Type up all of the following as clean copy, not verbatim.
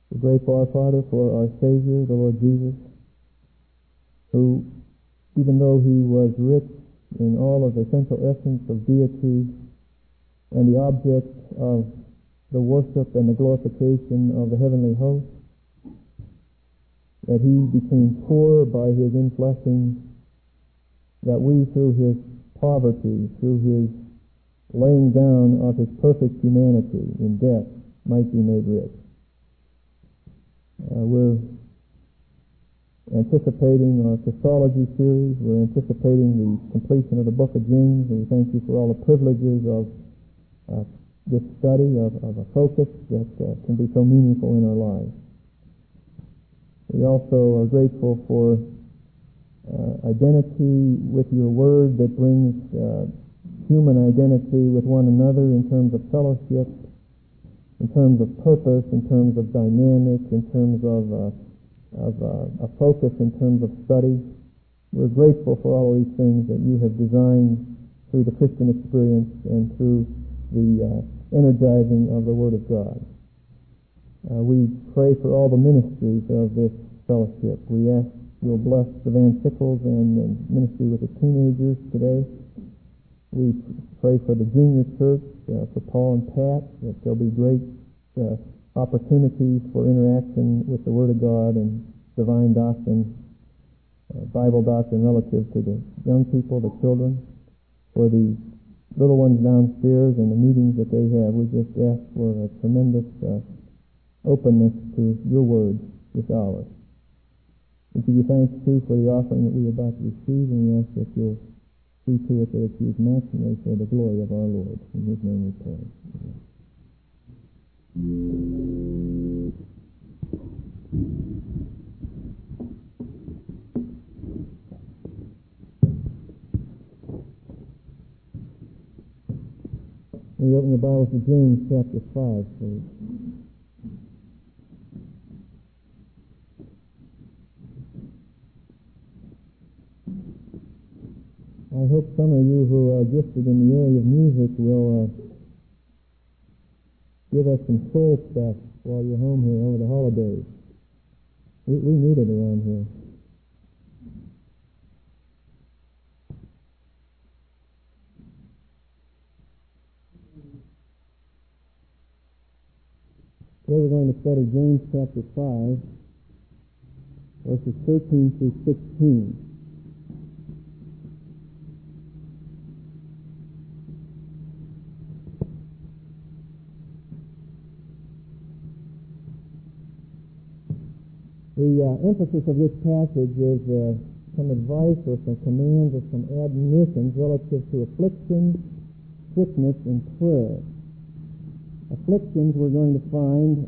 We're grateful, our Father, for our Savior, the Lord Jesus, who, even though he was rich in all of the essential essence of deity and the object of the worship and the glorification of the heavenly host, that he became poor by his infleshing, that we, through his poverty, through his laying down of his perfect humanity in death, might be made rich. We're anticipating our Christology series. We're anticipating the completion of the book of James, and we thank you for all the privileges of this study, of a focus that can be so meaningful in our lives. We also are grateful for identity with your word that brings human identity with one another in terms of fellowship, in terms of purpose, in terms of dynamic, in terms of a focus, in terms of study. We're grateful for all of these things that you have designed through the Christian experience and through the energizing of the Word of God. We pray for all the ministries of this fellowship. We ask you'll bless the Van Sickles and the ministry with the teenagers today. We pray for the junior church, for Paul and Pat, that there'll be great opportunities for interaction with the Word of God and divine doctrine, Bible doctrine relative to the young people, the children, for the little ones downstairs and the meetings that they have. We just ask for a tremendous openness to your word this hour. We give you thanks, too, for the offering that we are about to receive, and we ask that you'll see to it that it's used maximally for the glory of our Lord. In his name we pray. We open your Bibles to James chapter 5, please. I hope some of you who are gifted in the area of music will give us some soul stuff while you're home here over the holidays. We need it around here. Today we're going to study James chapter 5, verses 13 through 16. The emphasis of this passage is some advice or some commands or some admonitions relative to affliction, sickness, and prayer. Afflictions, we're going to find,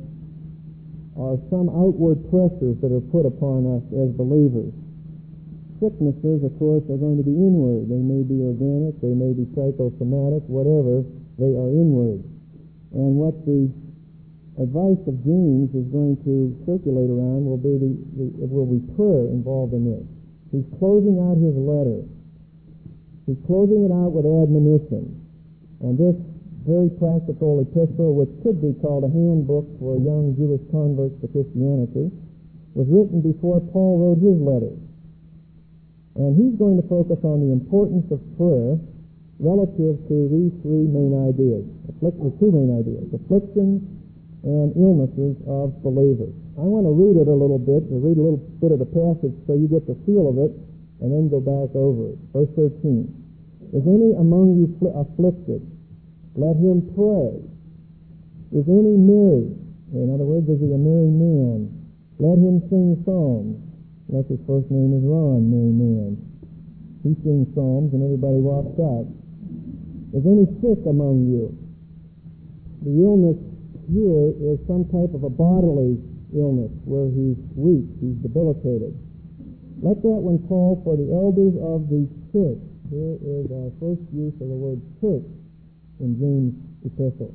are some outward pressures that are put upon us as believers. Sicknesses, of course, are going to be inward. They may be organic, they may be psychosomatic, whatever, they are inward. And what the advice of James is going to circulate around will be prayer involved in this. He's closing out his letter. He's closing it out with admonition. And this very practical epistle, which could be called a handbook for young Jewish converts to Christianity, was written before Paul wrote his letter. And he's going to focus on the importance of prayer relative to these three main ideas. Two main ideas: afflictions and illnesses of believers. I want to read it a little bit of the passage so you get the feel of it, and then go back over it. Verse 13. Is any among you afflicted? Let him pray. Is any merry? In other words, is he a merry man? Let him sing psalms. Unless his first name is Ron, merry man. He sings psalms and everybody walks out. Is any sick among you? The illness here is some type of a bodily illness where he's weak, he's debilitated. Let that one call for the elders of the church. Here is our first use of the word church in James' epistle.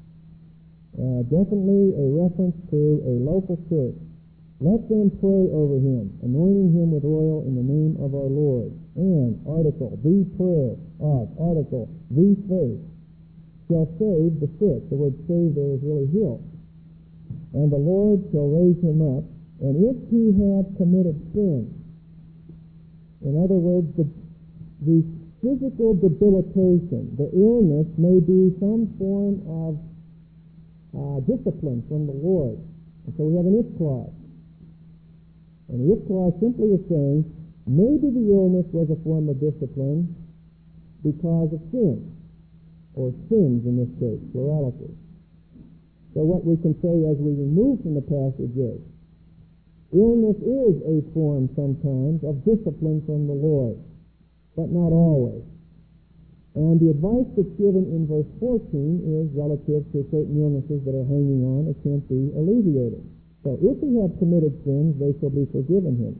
Definitely a reference to a local church. Let them pray over him, anointing him with oil in the name of our Lord. And, article, the prayer of, article, the faith shall save the sick. The word save there is really heal. and the Lord shall raise him up, and if he have committed sin, in other words, the physical debilitation, the illness may be some form of discipline from the Lord. And so we have an if clause. And the if clause simply is saying, maybe the illness was a form of discipline because of sin, or sins in this case, plurality. So what we can say as we remove from the passage is, illness is a form sometimes of discipline from the Lord, but not always. And the advice that's given in verse 14 is relative to certain illnesses that are hanging on and can't be alleviated. So if he have committed sins, they shall be forgiven him.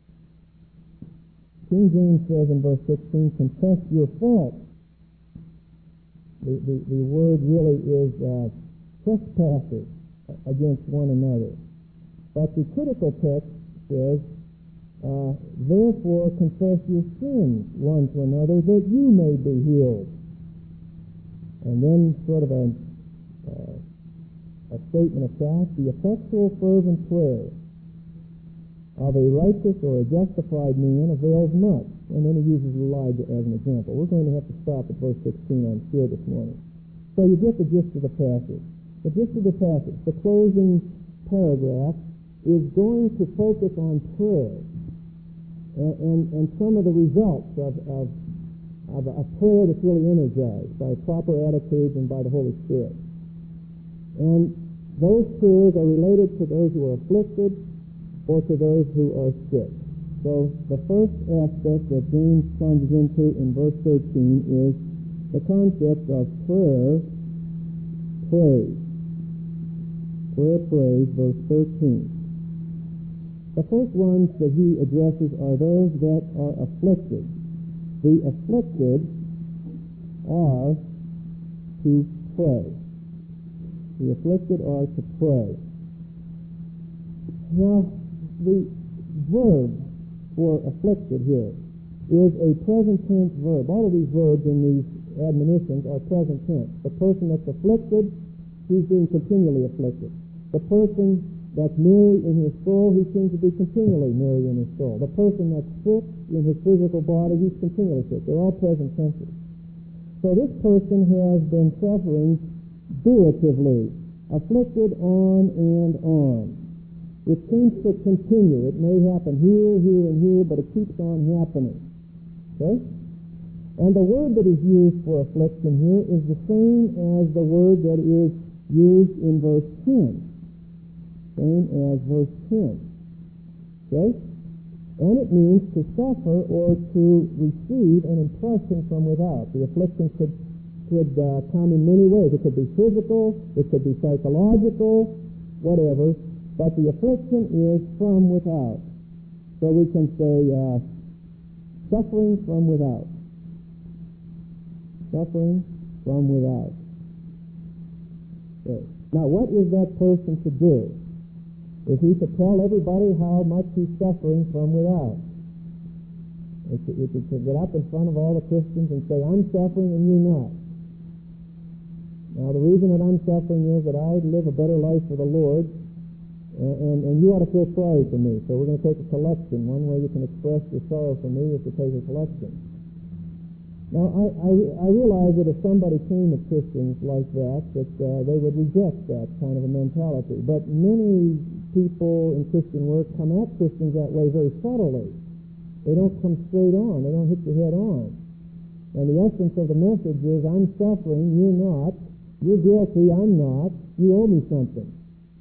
King James says in verse 16, confess your fault. The word really is trespassers against one another. But the critical text says, therefore confess your sins one to another that you may be healed. And then sort of a statement of fact, the effectual fervent prayer of a righteous or a justified man avails much. And then he uses Elijah as an example. We're going to have to stop at verse 16, I'm sure, this morning. So you get the gist of the passage. The gist of the passage, the closing paragraph, is going to focus on prayer and some of the results of a prayer that's really energized by proper attitudes and by the Holy Spirit. And those prayers are related to those who are afflicted or to those who are sick. So the first aspect that James plunges into in verse 13 is the concept of prayer, praise. Prayer, praise, verse 13. The first ones that he addresses are those that are afflicted. The afflicted are to pray. The afflicted are to pray. Now, the verb for afflicted here is a present tense verb. All of these verbs in these admonitions are present tense. The person that's afflicted, he's being continually afflicted. The person that's merry in his soul, he seems to be continually merry in his soul. The person that's sick in his physical body, he's continually sick. They're all present tenses. So this person has been suffering duratively, afflicted on and on. It seems to continue. It may happen here, here, and here, but it keeps on happening. Okay? And the word that is used for affliction here is the same as the word that is used in verse 10. Same as verse 10. Okay? And it means to suffer or to receive an impression from without. The affliction could come in many ways. It could be physical, it could be psychological, whatever. But the affliction is from without. So we can say suffering from without. Suffering from without. Okay. Now what is that person to do? Is he to tell everybody how much he's suffering from without? Is he to get up in front of all the Christians and say, I'm suffering and you're not? Now the reason that I'm suffering is that I live a better life for the Lord, and you ought to feel sorry for me. So we're going to take a collection. One way you can express your sorrow for me is to take a collection. Now, I realize that if somebody came at Christians like that they would reject that kind of a mentality. But many people in Christian work come at Christians that way very subtly. They don't come straight on. They don't hit your head on. And the essence of the message is, I'm suffering, you're not. You're guilty, I'm not. You owe me something.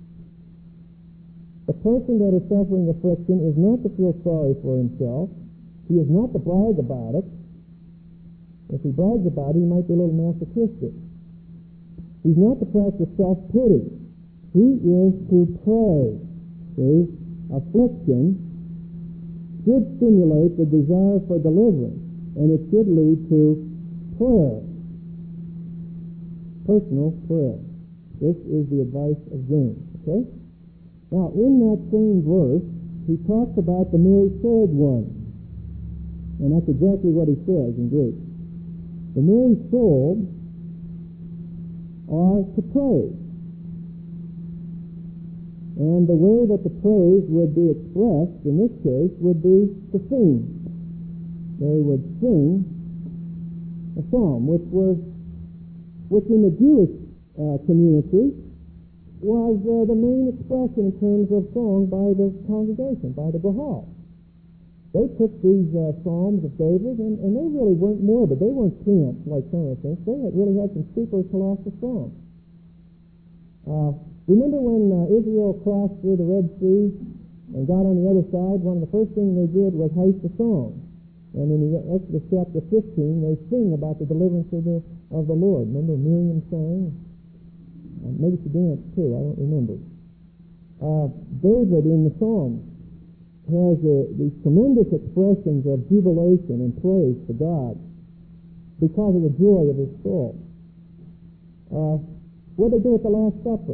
The person that is suffering affliction is not to feel sorry for himself. He is not to brag about it. If he brags about it, he might be a little masochistic. He's not to practice self-pity. He is to pray. See, affliction should stimulate the desire for deliverance, and it should lead to prayer, personal prayer. This is the advice of James. Okay? Now, in that same verse, he talks about the merry-souled one. And that's exactly what he says in Greek. The merry-souled are to pray. And the way that the praise would be expressed in this case would be to sing. They would sing a psalm, which in the Jewish community was the main expression in terms of song by the congregation, by the Bahal. They took these psalms of David, and they really weren't morbid. They weren't chants like some of the things. They really had some super colossal songs. Remember when Israel crossed through the Red Sea and got on the other side? One of the first things they did was hoist a song. And in Exodus chapter 15, they sing about the deliverance of the Lord. Remember Miriam sang? Maybe she danced too, I don't remember. David in the Psalms has these tremendous expressions of jubilation and praise to God because of the joy of his soul. What did they do at the Last Supper?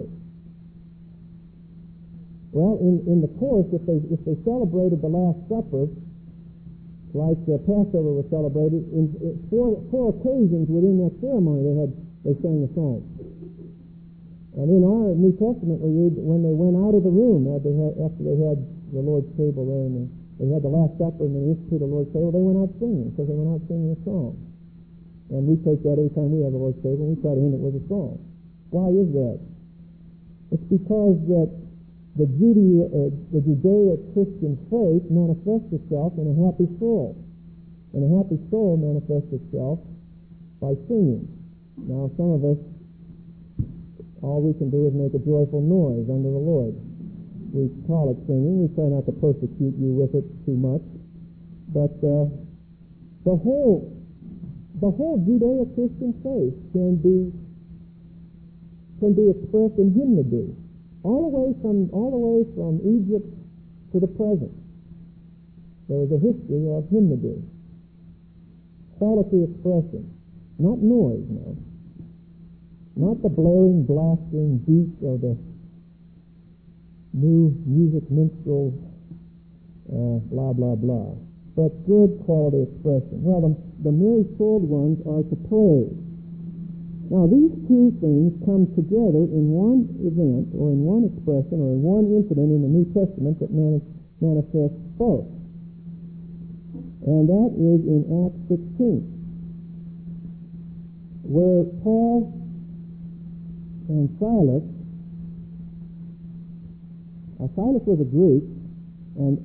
Well, in the course, if they celebrated the Last Supper, like Passover was celebrated, in four occasions within that ceremony they sang a psalm. And in our New Testament, we read that when they went out of the room after they had the Lord's table there, and they had the Last Supper, and they instituted the Lord's table, they went out singing, because they went out singing a song. And we take that every time we have the Lord's table, and we try to end it with a song. Why is that? It's because that the Judeo-Christian faith manifests itself in a happy soul. And a happy soul manifests itself by singing. Now, some of us, all we can do is make a joyful noise unto the Lord. We call it singing. We try not to persecute you with it too much. But the whole Judeo-Christian faith can be expressed in hymnody, all the way from Egypt to the present. There is a history of hymnody, quality expression, not noise, no. Not the blaring, blasting beat of the new music minstrel, blah, blah, blah. But good quality expression. Well, the merry-souled ones are to praise. Now, these two things come together in one event, or in one expression, or in one incident in the New Testament that manifests both. And that is in Acts 16, where Paul and Silas was a Greek, and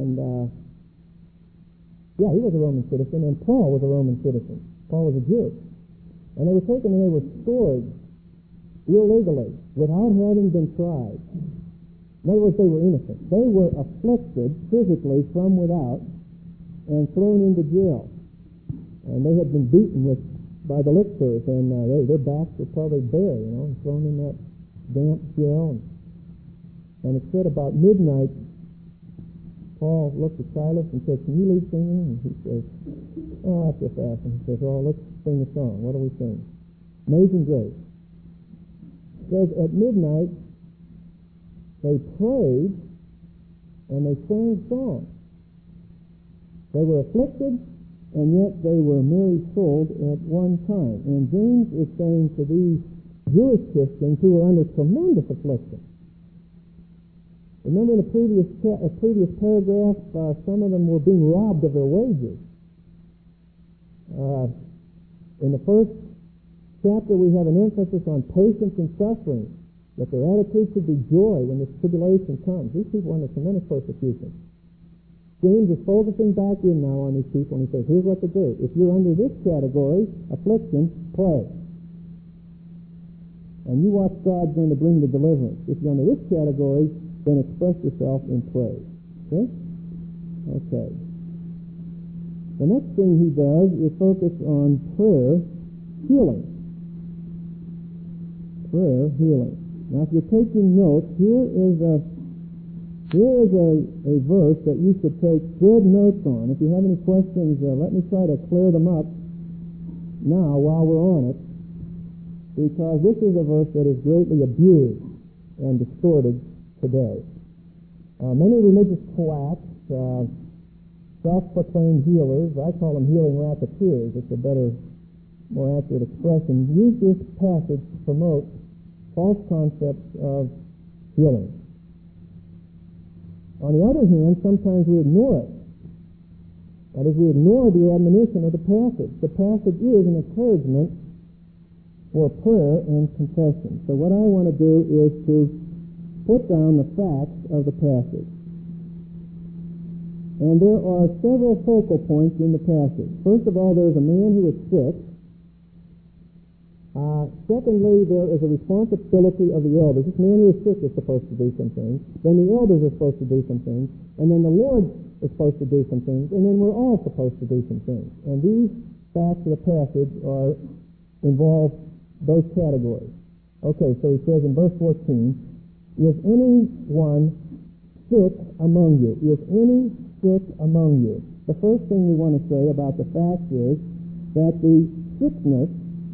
he was a Roman citizen, and Paul was a Roman citizen. Paul was a Jew. And they were taken and they were scourged illegally, without having been tried. In other words, they were innocent. They were afflicted physically from without and thrown into jail. And they had been beaten by the lictors, and their backs were probably bare, and thrown in that damp jail. And it said about midnight, Paul looked at Silas and said, "Can you lead singing?" And he says, "Oh, that's just asking." He says, "Oh, let's sing a song. What do we sing?" Amazing Grace. It says at midnight, they prayed and they sang songs. They were afflicted, and yet they were merry-souled at one time. And James is saying to these Jewish Christians who were under tremendous affliction. Remember in the previous paragraph, some of them were being robbed of their wages. In the first chapter, we have an emphasis on patience and suffering, that their attitude should be joy when this tribulation comes. These people are under tremendous persecution. James is focusing back in now on these people, and he says, here's what to do. If you're under this category, affliction, pray. And you watch God's going to bring the deliverance. If you're under this category, then express yourself in praise. Okay? Okay. The next thing he does is focus on prayer, healing. Prayer, healing. Now, if you're taking notes, here is a verse that you should take good notes on. If you have any questions, let me try to clear them up now while we're on it, because this is a verse that is greatly abused and distorted today. Many religious quacks, self-proclaimed healers, I call them healing racketeers, it's a better, more accurate expression, use this passage to promote false concepts of healing. On the other hand, sometimes we ignore it. That is, we ignore the admonition of the passage. The passage is an encouragement for prayer and confession. So what I want to do is to put down the facts of the passage. And there are several focal points in the passage. First of all, there's a man who is sick. Secondly, there is a responsibility of the elders. This man who is sick is supposed to do some things. Then the elders are supposed to do some things. And then the Lord is supposed to do some things. And then we're all supposed to do some things. And these facts of the passage involve those categories. Okay, so he says in verse 14, is anyone sick among you? Is any sick among you? The first thing we want to say about the fact is that the sickness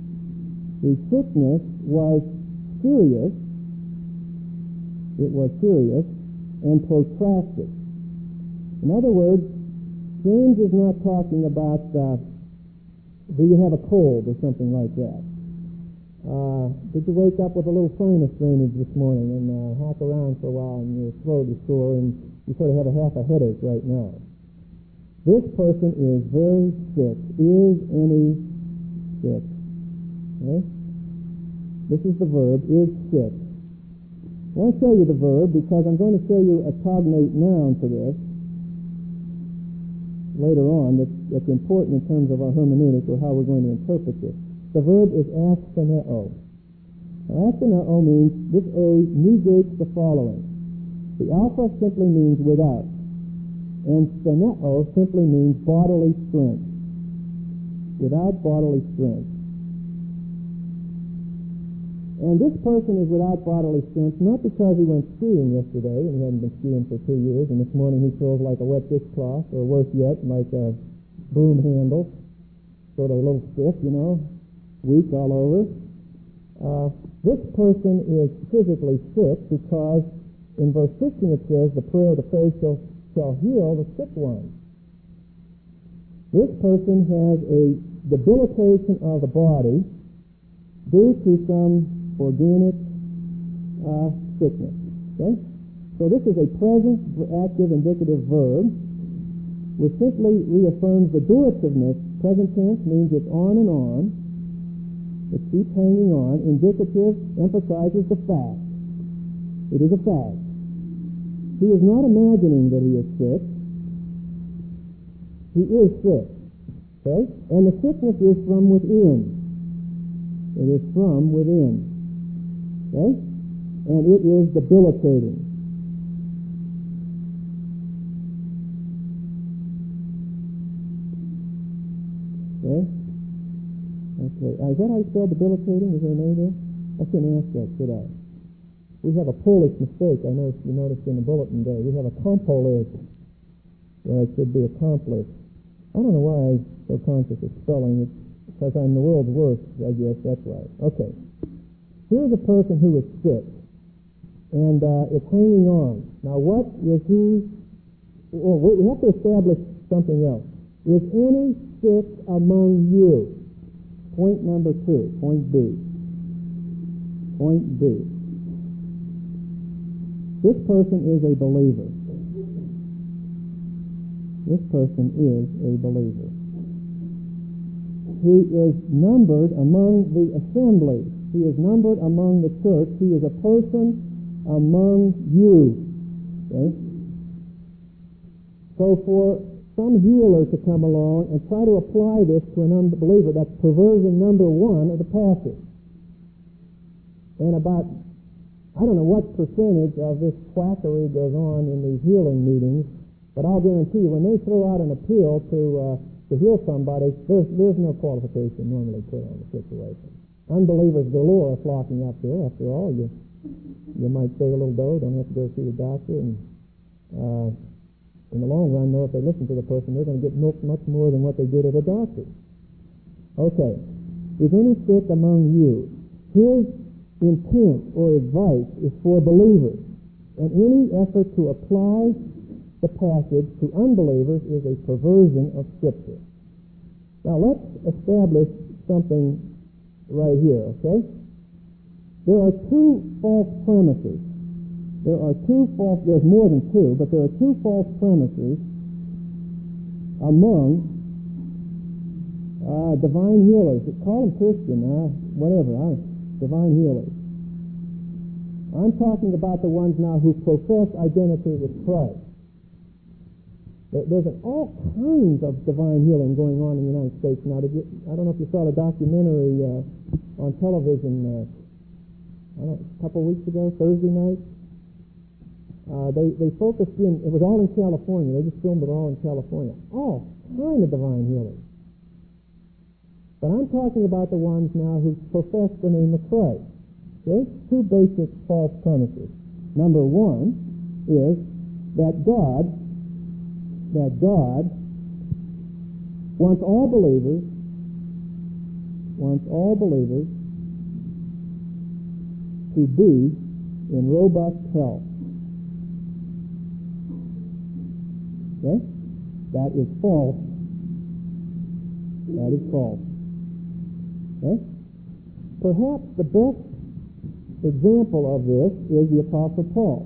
was serious. It was serious and protracted. In other words, James is not talking about do you have a cold or something like that. Did you wake up with a little sinus drainage this morning and hack around for a while and your throat is sore and you sort of have half a headache right now? This person is very sick. Is any sick? Okay? This is the verb, is sick. I want to show you the verb because I'm going to show you a cognate noun for this later on that's important in terms of our hermeneutic or how we're going to interpret this. The verb is astheneo. Now, astheneo means this A negates the following. The alpha simply means without, and stheneo simply means bodily strength. Without bodily strength. And this person is without bodily strength not because he went skiing yesterday and he hadn't been skiing for 2 years and this morning he feels like a wet dishcloth, or worse yet, like a broom handle, sort of a little stiff, weak all over. This person is physically sick because in verse 15 it says, the prayer of the faith shall heal the sick one. This person has a debilitation of the body due to some organic sickness. Okay? So this is a present, active, indicative verb which simply reaffirms the durativeness. Present tense means it's on and on. It keeps hanging on. Indicative emphasizes the fact. It is a fact. He is not imagining that he is sick. He is sick. Okay? And the sickness is from within. It is from within. Okay? And it is debilitating. Okay? Okay. Is that how you spell debilitating? Is there an A there? I shouldn't ask that, should I? We have a Polish mistake. I know you noticed in the bulletin there. We have a compolis where it should be accomplished. I don't know why I'm so conscious of spelling it. Because I'm the world's worst, I guess that's right. Okay. Here's a person who is sick, and it's hanging on. Now, what is he? Well, we have to establish something else. Is any sick among you? Point number 2. Point B. Point B. This person is a believer. This person is a believer. He is numbered among the assembly. He is numbered among the church. He is a person among you. Okay? So for some healer to come along and try to apply this to an unbeliever, that's perversion number 1 of the passage. And about, I don't know what percentage of this quackery goes on in these healing meetings, but I'll guarantee you when they throw out an appeal to heal somebody, there's no qualification normally put on the situation. Unbelievers galore are flocking up there. After all, you might save a little dough, don't have to go see the doctor, and in the long run, though, if they listen to the person, they're going to get milked much more than what they did at a doctor. Okay. Is any sick among you? His intent or advice is for believers, and any effort to apply the passage to unbelievers is a perversion of Scripture. Now let's establish something right here, okay? There are 2 false premises there's more than two, but there are two false premises among divine healers. Call them Christian, divine healers. I'm talking about the ones now who profess identity with Christ. There's all kinds of divine healing going on in the United States now. I don't know if you saw the documentary on television a couple weeks ago, Thursday night. They focused in, it was all in California. They just filmed it all in California. All kind of divine healing. But I'm talking about the ones now who profess the name of Christ. Okay? Two basic false premises. Number one is that God wants all believers to be in robust health. Okay? That is false. That is false. Okay? Perhaps the best example of this is the Apostle Paul.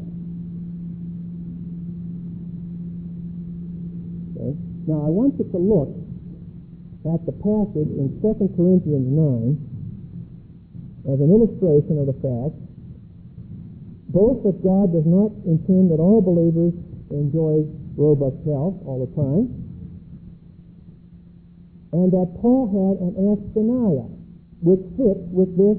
Okay? Now I want you to look at the passage in 2 Corinthians 9 as an illustration of the fact both that God does not intend that all believers enjoy robust health all the time, and that Paul had an asthenia, which fits with this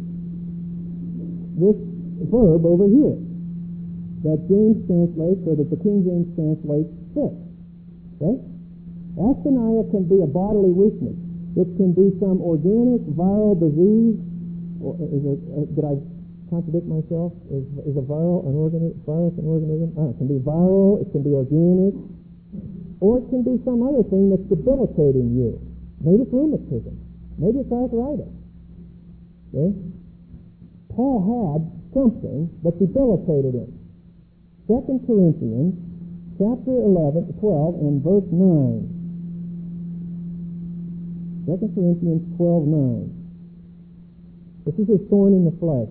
verb over here that James translates, or that the King James translates, sick. Okay? Asthenia can be a bodily weakness. It can be some organic viral disease. Or did I contradict myself? Is a virus an organism? It can be viral. It can be organic, or it can be some other thing that's debilitating you. Maybe it's rheumatism. Maybe it's arthritis. Okay? Paul had something that debilitated him. 2 Corinthians chapter 12 and verse 9. 2 Corinthians 12:9. This is his thorn in the flesh.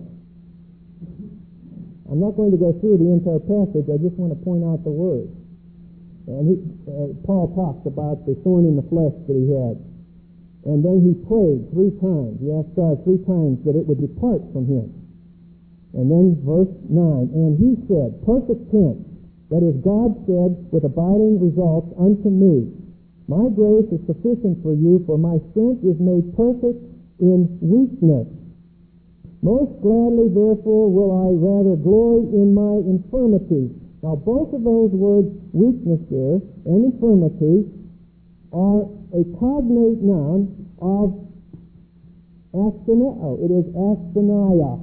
I'm not going to go through the entire passage. I just want to point out the words. And Paul talks about the thorn in the flesh that he had. And then he prayed 3 times. He asked God 3 times that it would depart from him. And then verse 9, and he said, perfect tense, that is, God said, with abiding results unto me, my grace is sufficient for you, for my strength is made perfect in weakness. Most gladly, therefore, will I rather glory in my infirmities. Now, both of those words, weakness there and infirmity, are a cognate noun of astheneo. It is asthenia.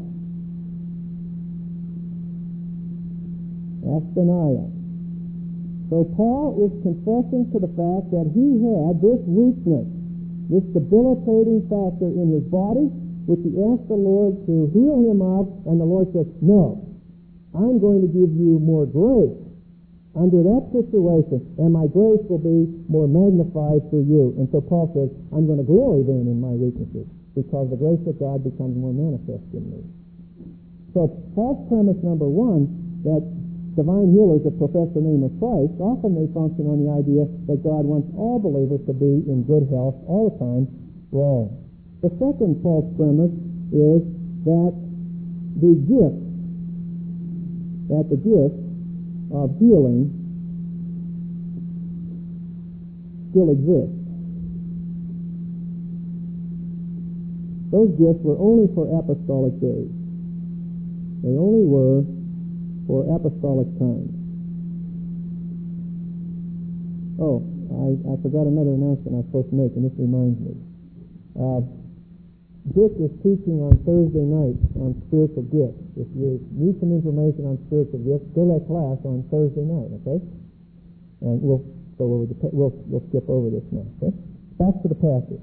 Asthenia. So Paul is confessing to the fact that he had this weakness, this debilitating factor in his body, which he asked the Lord to heal him of, and the Lord says, no, I'm going to give you more grace under that situation, and my grace will be more magnified through you. And so Paul says, I'm going to glory then in my weaknesses, because the grace of God becomes more manifest in me. So false premise number one, that divine healers that profess the name of Christ, often they function on the idea that God wants all believers to be in good health all the time. Wrong. The second false premise is that the gift of healing still exists. Those gifts were only for apostolic days. They only were for apostolic times. Oh, I forgot another announcement I was supposed to make, and this reminds me. Dick is teaching on Thursday night on spiritual gifts. If you need some information on spiritual gifts, go to that class on Thursday night, okay? And we'll skip over this now, okay? Back to the passage.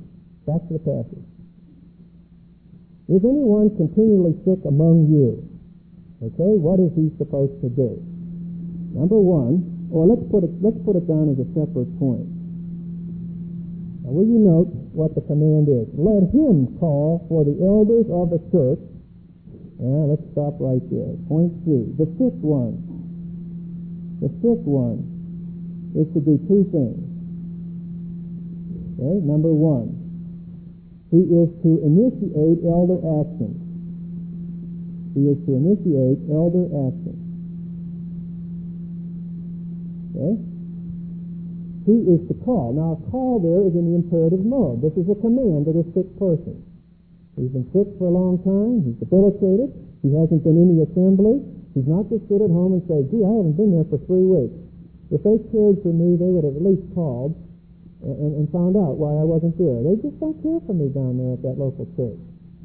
Is anyone continually sick among you? Okay, what is he supposed to do? Number one, or let's put it down as a separate point. Now, will you note what the command is? Let him call for the elders of the church Let's stop right there. Point C. The sick one. The sick one is to do two things. Okay, number one, he is to initiate elder action. He is to initiate elder action. Okay? He is to call. Now, call there is in the imperative mode. This is a command to the sick person. He's been sick for a long time. He's debilitated. He hasn't been in the assembly. He's not just sit at home and say, gee, I haven't been there for 3 weeks. If they cared for me, they would have at least called and found out why I wasn't there. They just don't care for me down there at that local church.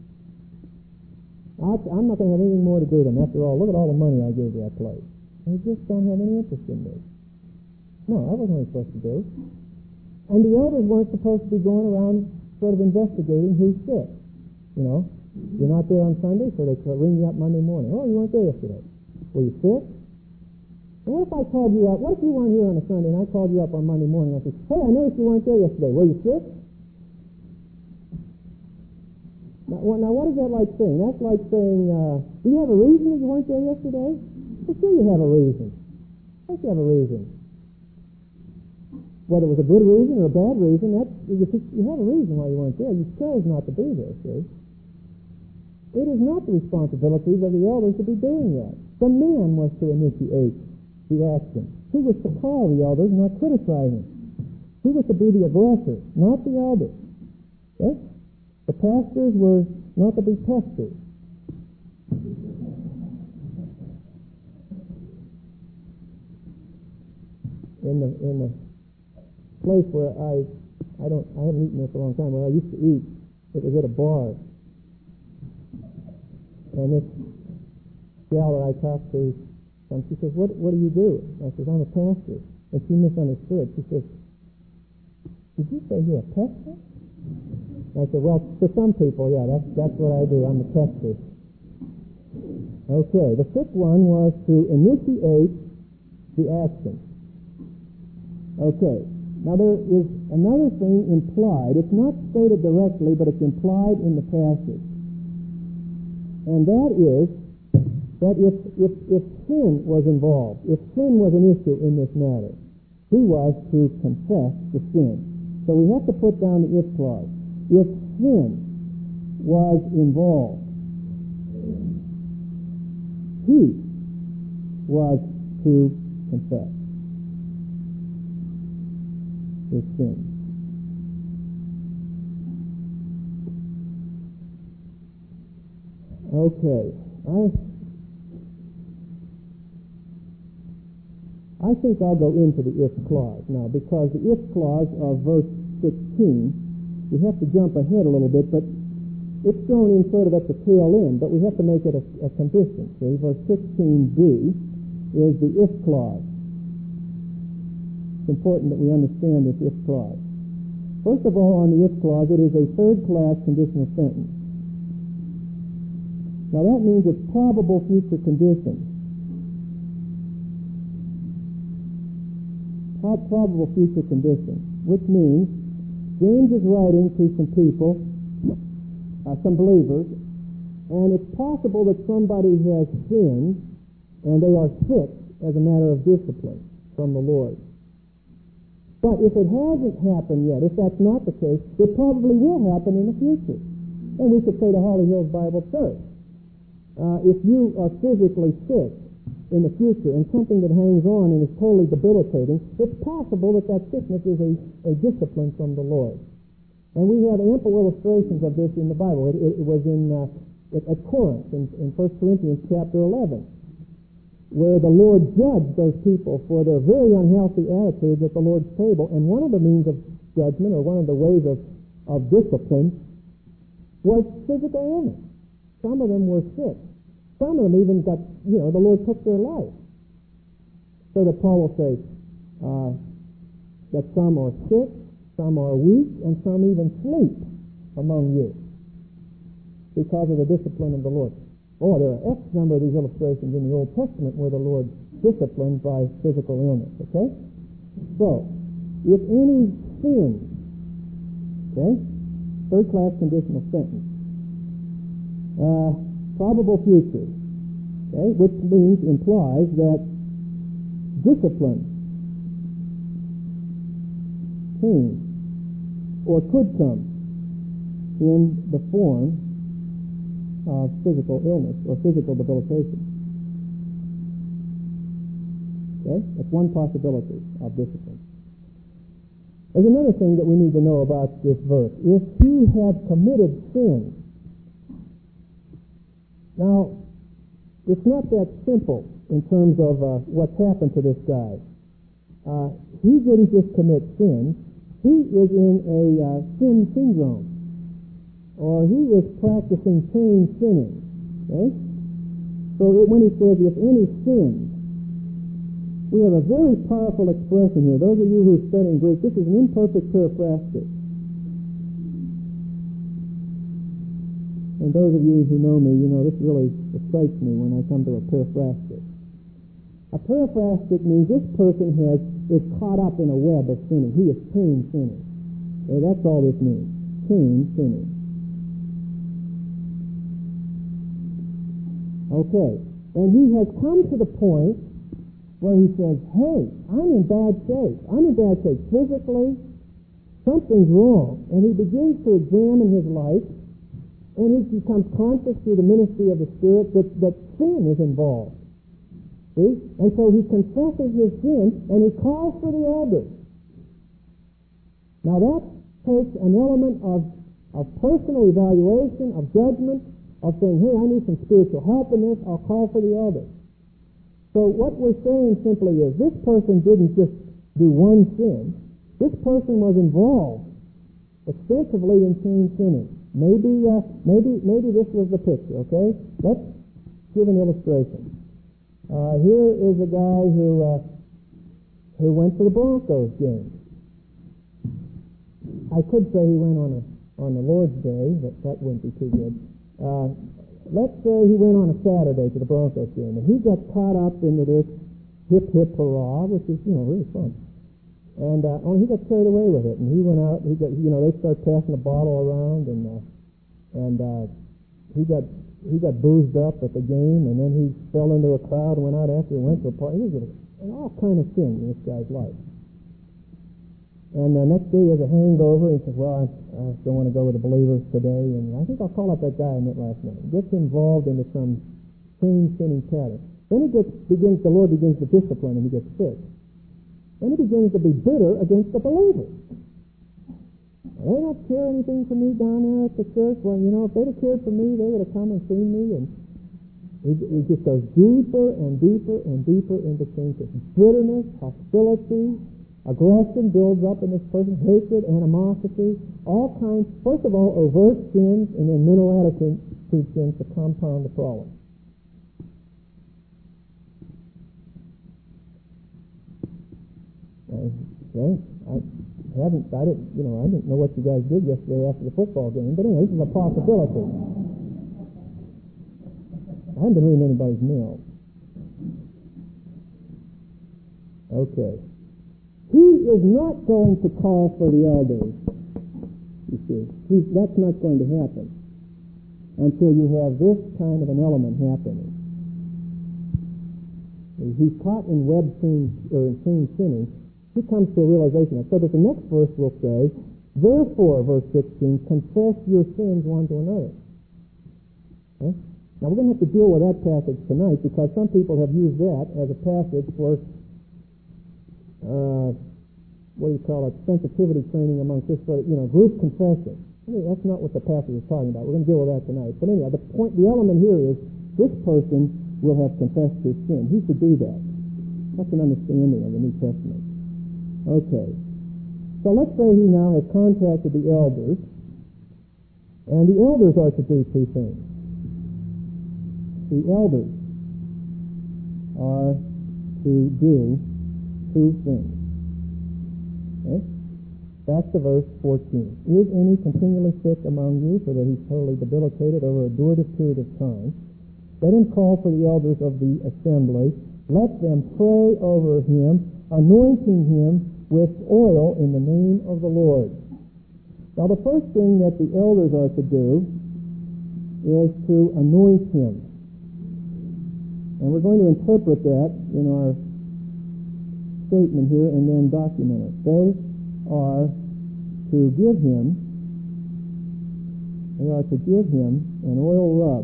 I'm not going to have anything more to do with them. After all, look at all the money I gave to that place. They just don't have any interest in me. No, that wasn't what I was supposed to do. And the elders weren't supposed to be going around sort of investigating who's sick. You know, you're not there on Sunday, so they ring you up Monday morning. Oh, you weren't there yesterday. Were you sick? And what if I called you up? What if you weren't here on a Sunday and I called you up on Monday morning and I said, hey, I noticed you weren't there yesterday. Were you sick? Now what is that like saying? That's like saying, do you have a reason that you weren't there yesterday? Well, sure you have a reason. Of course you have a reason. Whether it was a good reason or a bad reason, you have a reason why you weren't there. You chose not to be there, see? It is not the responsibility of the elders to be doing that. The man was to initiate the action. He was to call the elders, not criticize them. He was to be the aggressor, not the elders. Okay? The pastors were not to be pestered. In the place where I haven't eaten there for a long time, where I used to eat, it was at a bar. And this gal that I talked to, she says, what do you do? I says, I'm a pastor. And she misunderstood. She says, did you say you're a pastor? I said, well, to some people, yeah, that's what I do. I'm a pastor. Okay, the fifth one was to initiate the action. Okay, now there is another thing implied. It's not stated directly, but it's implied in the passage. And that is that if sin was involved, if sin was an issue in this matter, he was to confess the sin. So we have to put down the if clause. If sin was involved, he was to confess his sin. Okay, I think I'll go into the if clause now, because the if clause of verse 16, we have to jump ahead a little bit, but it's thrown in sort of at the tail end, but we have to make it a condition. See, verse 16b is the if clause. It's important that we understand this if clause. First of all, on the if clause, it is a third-class conditional sentence. Now that means it's probable future conditions. Probable future conditions, which means James is writing to some people, some believers, and it's possible that somebody has sinned and they are sick as a matter of discipline from the Lord. But if it hasn't happened yet, if that's not the case, it probably will happen in the future. And we could say to Holly Hills Bible Church, if you are physically sick in the future and something that hangs on and is totally debilitating, it's possible that that sickness is a discipline from the Lord. And we have ample illustrations of this in the Bible. It was at Corinth in 1 Corinthians chapter 11, where the Lord judged those people for their very unhealthy attitudes at the Lord's table. And one of the means of judgment, or one of the ways of discipline, was physical illness. Some of them were sick. Some of them even got, the Lord took their life. So that Paul will say that some are sick, some are weak, and some even sleep among you because of the discipline of the Lord. Oh, there are X number of these illustrations in the Old Testament where the Lord disciplined by physical illness, okay? So, if any sin, okay, third-class conditional sentence, probable future, okay, which implies that discipline came or could come in the form of physical illness or physical debilitation. Okay? That's one possibility of discipline. There's another thing that we need to know about this verse. If he had committed sin, now, it's not that simple in terms of what's happened to this guy. He didn't just commit sin. He is in a sin syndrome, or he is practicing chain sinning. Okay? So when he says, if any sin, we have a very powerful expression here. Those of you who are studying Greek, this is an imperfect periphrastic. And those of you who know me, you know this really excites me when I come to a periphrastic. A periphrastic means this person is caught up in a web of sinning. He is chain sinning. Okay, that's all this means. Chain sinning. Okay. And he has come to the point where he says, hey, I'm in bad shape. I'm in bad shape physically. Something's wrong. And he begins to examine his life. And he becomes conscious through the ministry of the Spirit that sin is involved. See? And so he confesses his sin, and he calls for the elders. Now that takes an element of personal evaluation, of judgment, of saying, hey, I need some spiritual help in this, I'll call for the elders. So what we're saying simply is, this person didn't just do one sin. This person was involved extensively in chain sinning. Maybe this was the picture, okay? Let's give an illustration. Here is a guy who went to the Broncos game. I could say he went on the Lord's Day, but that wouldn't be too good. Let's say he went on a Saturday to the Broncos game, and he got caught up into this hip hip hurrah, which is really fun. And he got carried away with it, and he went out. They started passing the bottle around, and he got boozed up at the game, and then he fell into a crowd and went out after he went to a party. He was in all kind of sin in this guy's life. And the next day he has a hangover, and he says, well, I don't want to go with the believers today, and I think I'll call up that guy I met last night. Gets involved into some chain sinning pattern. Then the Lord begins to discipline him, he gets sick. Then he begins to be bitter against the believers. They don't care anything for me down there at the church. Well, if they'd have cared for me, they would have come and seen me. And he just goes deeper and deeper and deeper into changes. Bitterness, hostility, aggression builds up in this person, hatred, animosity, all kinds. First of all, overt sins, and then mental attitude sins to compound the problem. Okay, I didn't know what you guys did yesterday after the football game, but anyway, this is a possibility. I haven't been reading anybody's mail. Okay. He is not going to call for the elders, you see. That's not going to happen until you have this kind of an element happening. He's caught in chain sinning. He comes to a realization. So that the next verse will say, therefore, verse 16, confess your sins one to another. Okay? Now we're going to have to deal with that passage tonight, because some people have used that as a passage for sensitivity training amongst this sort of, group confession. That's not what the passage is talking about. We're going to deal with that tonight. But anyway, the element here is this person will have confessed his sin. He should do that. That's an understanding of the New Testament. Okay. So let's say he now has contacted the elders, and the elders are to do two things. The elders are to do two things. Okay? Back to verse 14. Is any continually sick among you, so that he's totally debilitated over a durative period of time? Let him call for the elders of the assembly. Let them pray over him, anointing him with oil in the name of the Lord. Now the first thing that the elders are to do is to anoint him. And we're going to interpret that in our statement here and then document it. They are to give him an oil rub.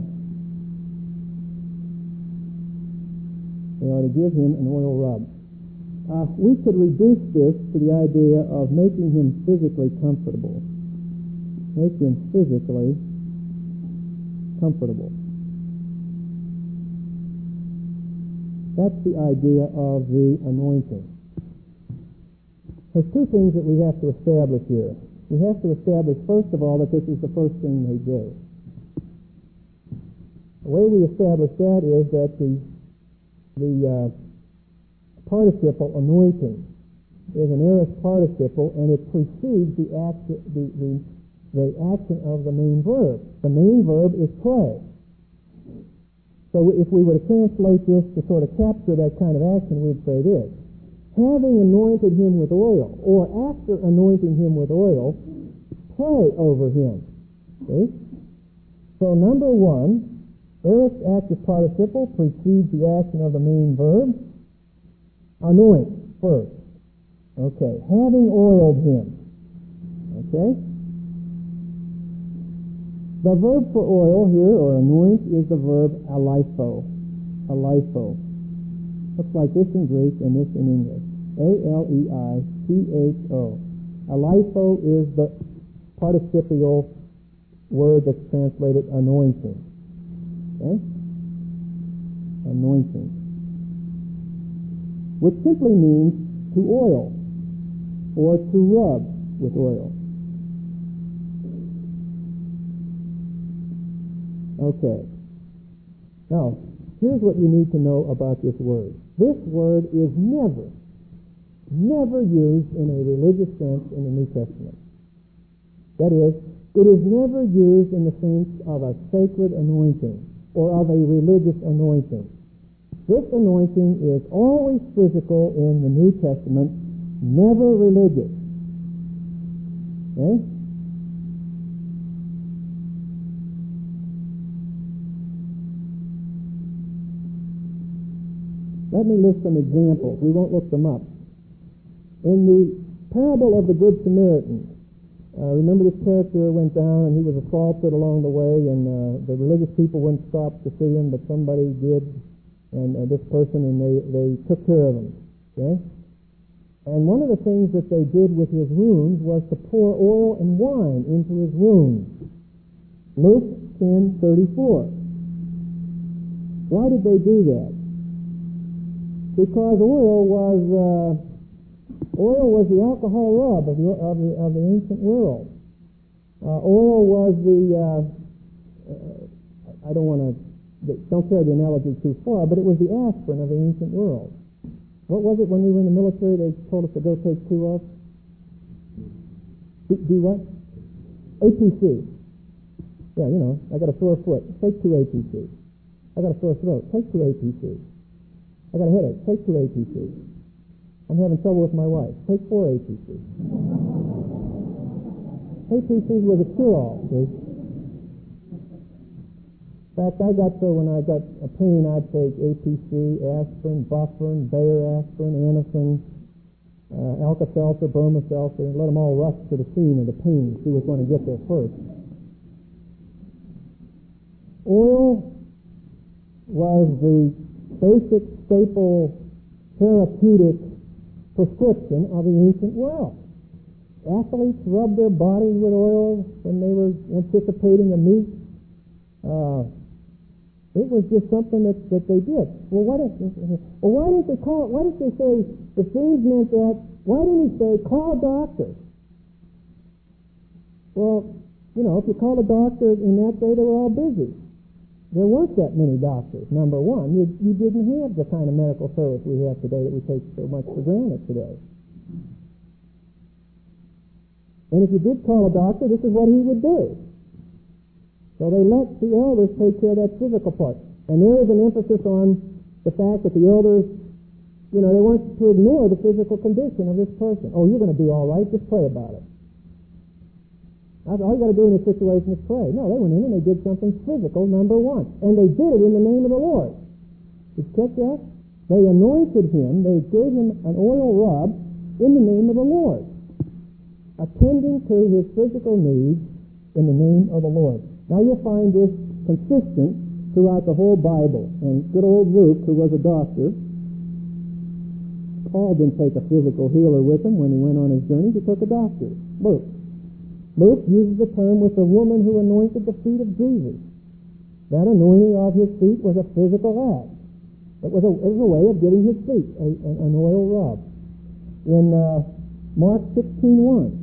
They are to give him an oil rub. We could reduce this to the idea of making him physically comfortable. Make him physically comfortable. That's the idea of the anointing. There's two things that we have to establish here. We have to establish, first of all, that this is the first thing they do. The way we establish that is that the participle anointing is an aorist participle, and it precedes the action of the main verb. The main verb is pray. So if we were to translate this to sort of capture that kind of action, we'd say this: having anointed him with oil, or after anointing him with oil, pray over him. See? So number one, aorist active participle precedes the action of the main verb. Anoint first. Okay. Having oiled him. Okay. The verb for oil here, or anoint, is the verb aleipho. Aleipho. Looks like this in Greek and this in English. A-L-E-I-P-H-O. Aleipho is the participial word that's translated anointing. Okay? Anointing. Which simply means to oil or to rub with oil. Okay. Now, here's what you need to know about this word. This word is never used in a religious sense in the New Testament. That is, it is never used in the sense of a sacred anointing or of a religious anointing. This anointing is always physical in the New Testament, never religious. Okay? Let me list some examples. We won't look them up. In the parable of the Good Samaritan, remember this character went down and he was assaulted along the way, and the religious people wouldn't stop to see him, but somebody did, and this person, and they took care of him. Okay? And one of the things that they did with his wounds was to pour oil and wine into his wounds. Luke 10:34. Why did they do that? Because oil was the alcohol rub of the ancient world. Oil was don't carry the analogy too far, but it was the aspirin of the ancient world. What was it when we were in the military they told us to go take 2 of? Do what? APC. Yeah, I got a sore foot. Take 2 APC. I got a sore throat. Take 2 APC. I got a headache. Take 2 APC. I'm having trouble with my wife. Take 4 APC. APC was a cure-all, see? In fact, I got so when I got a pain, I'd take APC, aspirin, Bufferin, Bayer aspirin, Anacin, Alka-Seltzer, Burma-Seltzer, and let them all rush to the scene of the pain, see which one to get there first. Oil was the basic staple therapeutic prescription of the ancient world. Athletes rubbed their bodies with oil when they were anticipating a meet. It was just something that they did. Well, why didn't they call it? Why didn't they say, if James meant that, why didn't he say, call doctors? Well, if you call a doctor in that day, they were all busy. There weren't that many doctors, number one. You didn't have the kind of medical service we have today that we take so much for granted today. And if you did call a doctor, this is what he would do. So they let the elders take care of that physical part. And there is an emphasis on the fact that the elders, they weren't to ignore the physical condition of this person. Oh, you're going to be all right. Just pray about it. That's all you got to do in this situation is pray. No, they went in and they did something physical, number one. And they did it in the name of the Lord. Did you catch that? They anointed him. They gave him an oil rub in the name of the Lord, attending to his physical needs in the name of the Lord. Now you'll find this consistent throughout the whole Bible. And good old Luke, who was a doctor, Paul didn't take a physical healer with him when he went on his journey. He took a doctor, Luke. Luke uses the term with the woman who anointed the feet of Jesus. That anointing of his feet was a physical act. It was a way of getting his feet an oil rub. In Mark 16:1.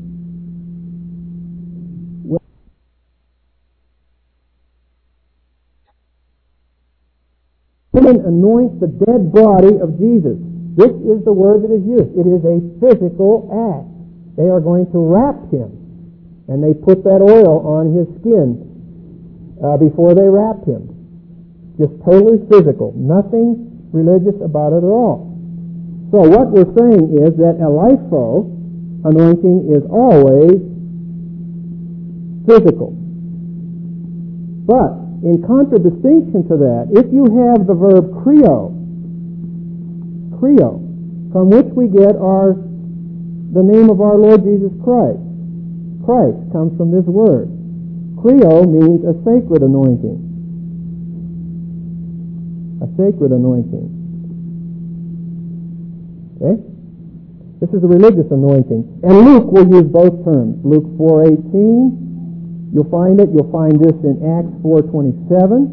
Women anoint the dead body of Jesus. This is the word that is used. It is a physical act. They are going to wrap him, and they put that oil on his skin before they wrap him. Just totally physical. Nothing religious about it at all. So what we're saying is that a LIFO anointing is always physical. But in contradistinction to that, if you have the verb creo, from which we get the name of our Lord Jesus Christ. Christ comes from this word. Creo means a sacred anointing. A sacred anointing. Okay? This is a religious anointing. And Luke will use both terms. Luke 4:18, you'll find it. You'll find this in Acts 4:27,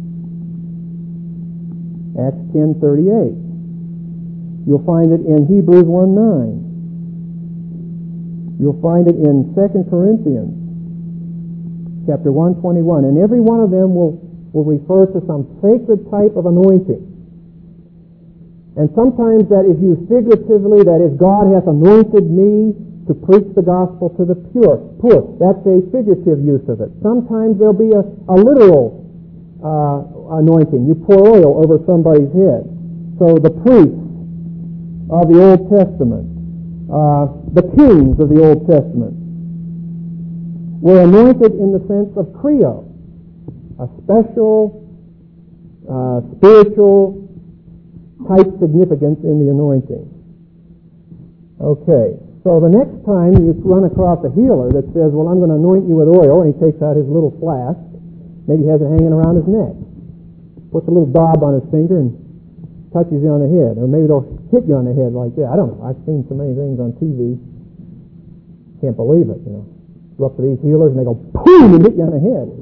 Acts 10:38. You'll find it in Hebrews 1:9. You'll find it in 2 Corinthians chapter 1:21. And every one of them will refer to some sacred type of anointing. And sometimes that is used figuratively, that is, God hath anointed me to preach the gospel to the poor. That's a figurative use of it. Sometimes there'll be a literal anointing. You pour oil over somebody's head. So the priests of the Old Testament, the kings of the Old Testament, were anointed in the sense of creo, a special spiritual type significance in the anointing. Okay, so the next time you run across a healer that says, well, I'm going to anoint you with oil, and he takes out his little flask, maybe he has it hanging around his neck, puts a little daub on his finger and touches you on the head, or maybe they'll hit you on the head like that. I don't know. I've seen so many things on TV. Can't believe it, you know. Go up to these healers and they go, boom, and hit you on the head.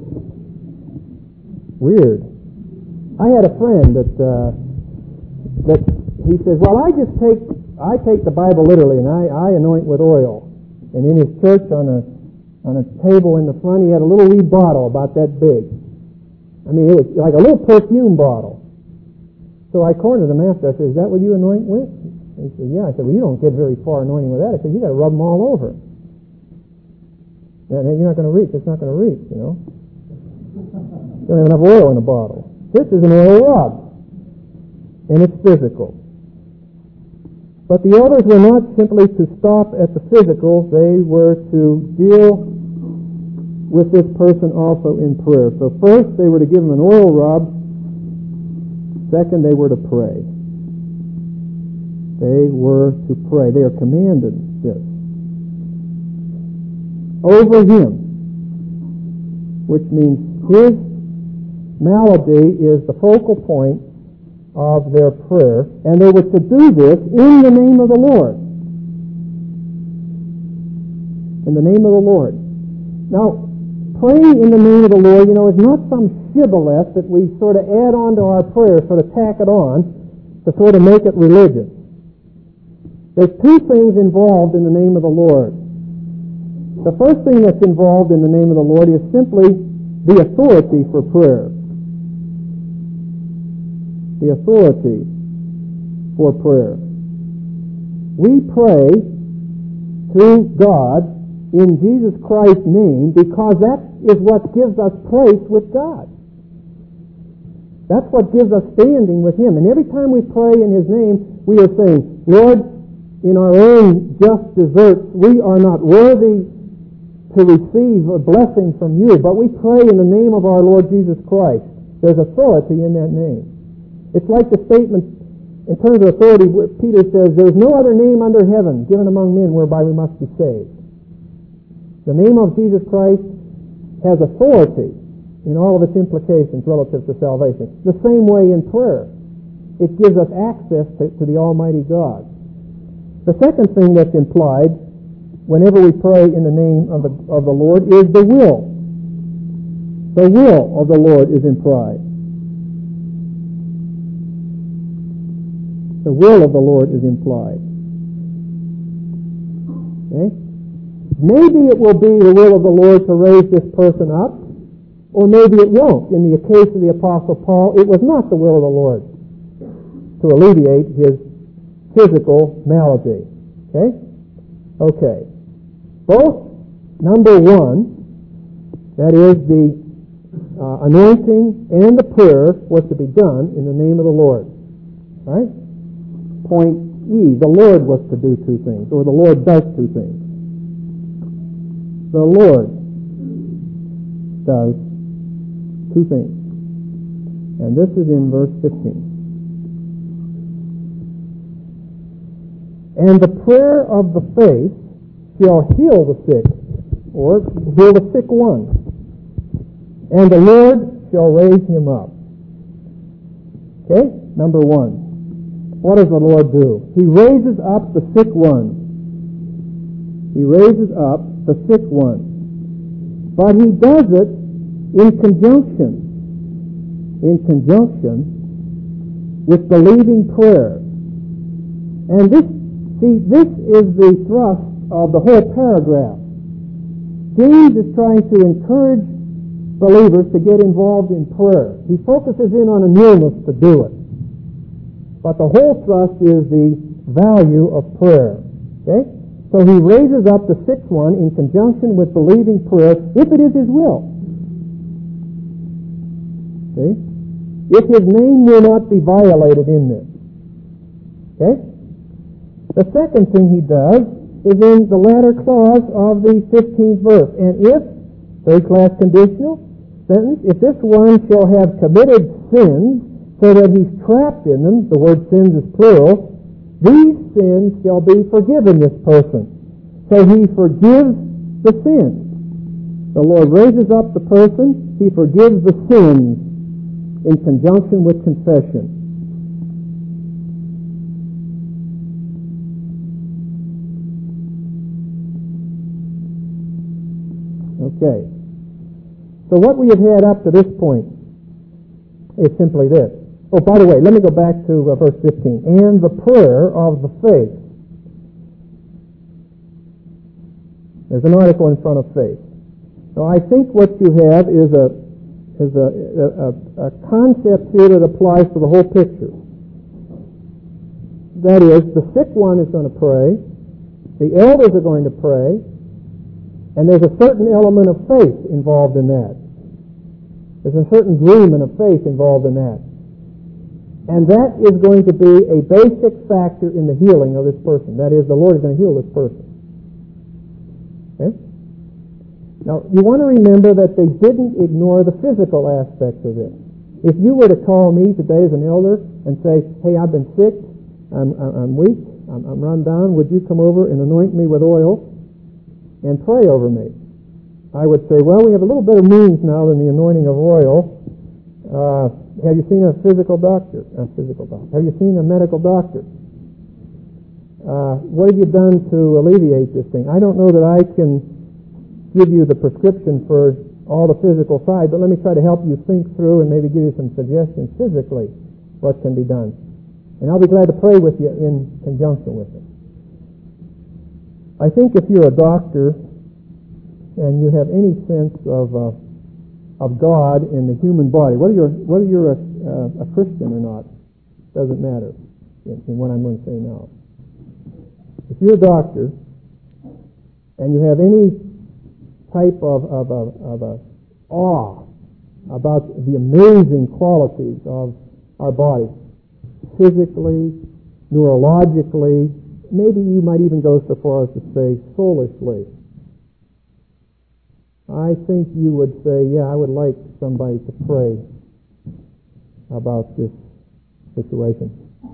Weird. I had a friend that he says, well, I take the Bible literally, and I anoint with oil. And in his church, on a table in the front, he had a little wee bottle about that big. I mean, it was like a little perfume bottle. So I cornered him after. I said, is that what you anoint with? He said, yeah. I said, well, you don't get very far anointing with that. I said, you got to rub them all over. And you're not going to reach. It's not going to reach, you know. You don't have enough oil in the bottle. This is an oil rub. And it's physical. But the orders were not simply to stop at the physical. They were to deal with this person also in prayer. So first, they were to give him an oil rub. Second, they were to pray. They were to pray. They are commanded this. Over him, which means his malady is the focal point of their prayer, and they were to do this in the name of the Lord. In the name of the Lord. Now, praying in the name of the Lord, you know, is not some shibboleth that we sort of add on to our prayer, sort of tack it on to sort of make it religious. There's two things involved in the name of the Lord. The first thing that's involved in the name of the Lord is simply the authority for prayer. The authority for prayer. We pray to God in Jesus Christ's name because that is what gives us place with God. That's what gives us standing with Him. And every time we pray in His name, we are saying, Lord, in our own just deserts, we are not worthy to receive a blessing from you, but we pray in the name of our Lord Jesus Christ. There's authority in that name. It's like the statement in terms of authority where Peter says, there's no other name under heaven given among men whereby we must be saved. The name of Jesus Christ has authority in all of its implications relative to salvation. The same way in prayer. It gives us access to the Almighty God. The second thing that's implied whenever we pray in the name of the Lord is the will. The will of the Lord is implied. The will of the Lord is implied. Okay? Maybe it will be the will of the Lord to raise this person up, or maybe it won't. In the case of the Apostle Paul, it was not the will of the Lord to alleviate his physical malady. Okay? Okay. Both, number one, that is the anointing and the prayer was to be done in the name of the Lord. Right? Point E, the Lord was to do two things, or the Lord does two things. The Lord does two things. And this is in verse 15. And the prayer of the faith shall heal the sick, or heal the sick one, and the Lord shall raise him up. Okay? Number one. What does the Lord do? He raises up the sick one. He raises up the sick one. But he does it in conjunction with believing prayer. And this is the thrust of the whole paragraph. James is trying to encourage believers to get involved in prayer. He focuses in on a nearness to do it. But the whole thrust is the value of prayer. Okay? So he raises up the sick one in conjunction with believing prayer, if it is his will. See? If his name will not be violated in this. Okay? The second thing he does is in the latter clause of the 15th verse. And if, third-class conditional sentence, if this one shall have committed sins, so that he's trapped in them, the word sins is plural, these sins shall be forgiven this person. So he forgives the sins. The Lord raises up the person, he forgives the sins in conjunction with confession. Okay. So what we have had up to this point is simply this. Oh, by the way, let me go back to verse 15. And the prayer of the faith. There's an article in front of faith. So I think what you have is a concept here that applies to the whole picture. That is, the sick one is going to pray, the elders are going to pray, and there's a certain element of faith involved in that. There's a certain agreement of faith involved in that. And that is going to be a basic factor in the healing of this person. That is, the Lord is going to heal this person. Okay? Now, you want to remember that they didn't ignore the physical aspects of this. If you were to call me today as an elder and say, hey, I've been sick, I'm weak, I'm run down, would you come over and anoint me with oil and pray over me? I would say, well, we have a little better means now than the anointing of oil. Have you seen a physical doctor? Have you seen a medical doctor? What have you done to alleviate this thing? I don't know that I can give you the prescription for all the physical side, but let me try to help you think through and maybe give you some suggestions physically what can be done. And I'll be glad to pray with you in conjunction with it. I think if you're a doctor and you have any sense of God in the human body, whether you're a Christian or not, doesn't matter in what I'm going to say now. If you're a doctor and you have any type of awe about the amazing qualities of our body, physically, neurologically, maybe you might even go so far as to say soulishly. I think you would say, yeah, I would like somebody to pray about this situation.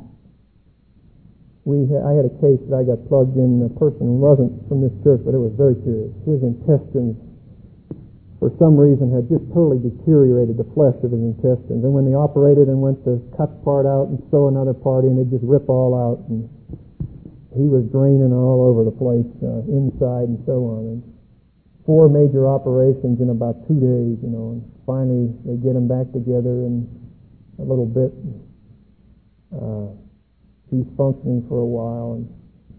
I had a case that I got plugged in. The person wasn't from this church, but it was very serious. His intestines, for some reason, had just totally deteriorated the flesh of his intestines. And when they operated and went to cut part out and sew another part in, they'd just rip all out. And he was draining all over the place, inside and so on. And 4 major operations in about 2 days, and finally they get him back together in a little bit. He's functioning for a while, and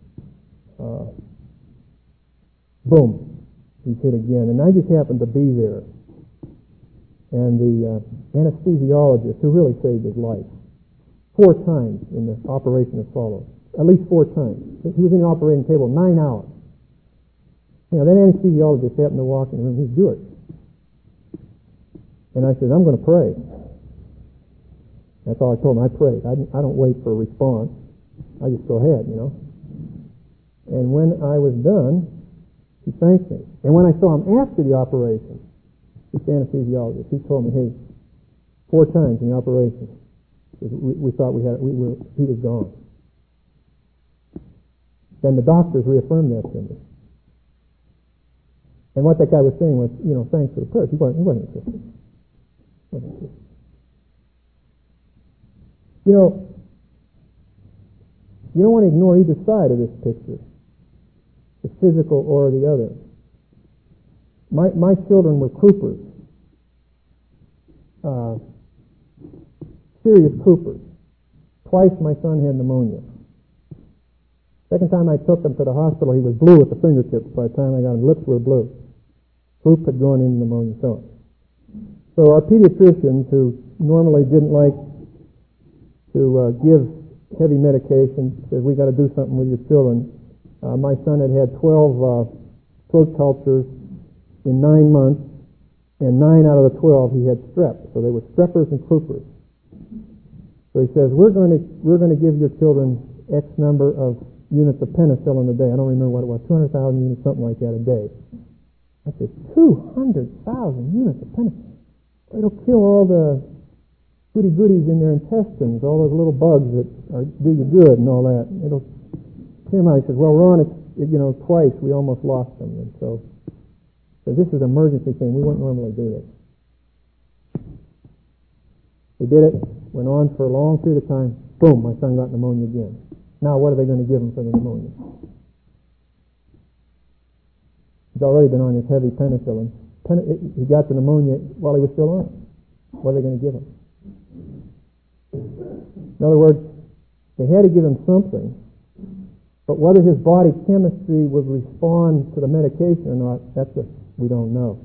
boom, he's hit again. And I just happened to be there. And the anesthesiologist, who really saved his life, 4 times in the operation that followed, at least 4 times. He was in the operating table 9 hours. That anesthesiologist happened to walk in the room. He's Jewish. And I said, I'm going to pray. That's all I told him. I prayed. I don't wait for a response. I just go ahead, And when I was done, he thanked me. And when I saw him after the operation, this anesthesiologist, he told me, hey, 4 times in the operation, we thought he was gone. Then the doctors reaffirmed that to me. And what that guy was saying was, thanks for the prayer. He wasn't a Christian. You don't want to ignore either side of this picture, the physical or the other. My children were Coopers, serious Coopers. Twice my son had pneumonia. Second time I took him to the hospital, he was blue at the fingertips. By the time I got him, lips were blue. Croup had gone into pneumonia, so on. So our pediatricians, who normally didn't like to give heavy medication, said, we got to do something with your children. My son had 12 throat cultures in 9 months, and 9 out of the 12 he had strep. So they were streppers and croupers. So he says, we're going to give your children X number of units of penicillin a day. I don't remember what it was, 200,000 units, something like that a day. I said, 200,000 units of penicillin? It'll kill all the goody-goodies in their intestines, all those little bugs that do you good and all that. It'll kill them out. He said, well, Ron, twice we almost lost them. And so this is an emergency thing. We wouldn't normally do this. We did it, went on for a long period of time. Boom, my son got pneumonia again. Now what are they going to give him for the pneumonia? He's already been on this heavy penicillin. He got the pneumonia while he was still on it. What are they going to give him? In other words, they had to give him something, but whether his body chemistry would respond to the medication or not, we don't know.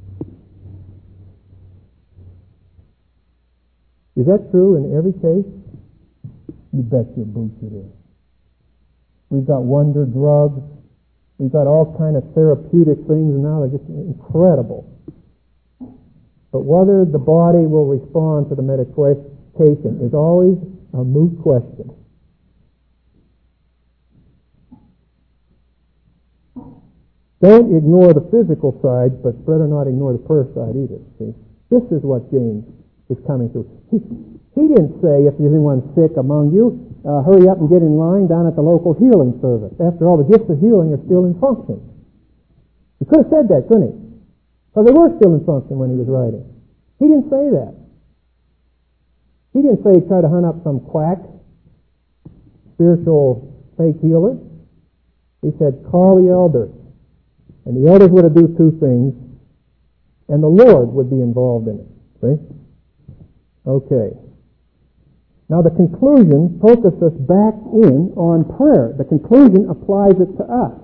Is that true in every case? You bet your boots it is. We've got wonder drugs. We've got all kind of therapeutic things, and now they're just incredible. But whether the body will respond to the medication is always a moot question. Don't ignore the physical side, but better not ignore the prayer side either. See? This is what James is coming to. He didn't say, if there's anyone sick among you, hurry up and get in line down at the local healing service. After all, the gifts of healing are still in function. He could have said that, couldn't he? Because they were still in function when he was writing. He didn't say that. He didn't say try to hunt up some quack, spiritual fake healer. He said, call the elders. And the elders were to do 2 things, and the Lord would be involved in it. See? Okay. Now the conclusion focuses us back in on prayer. The conclusion applies it to us.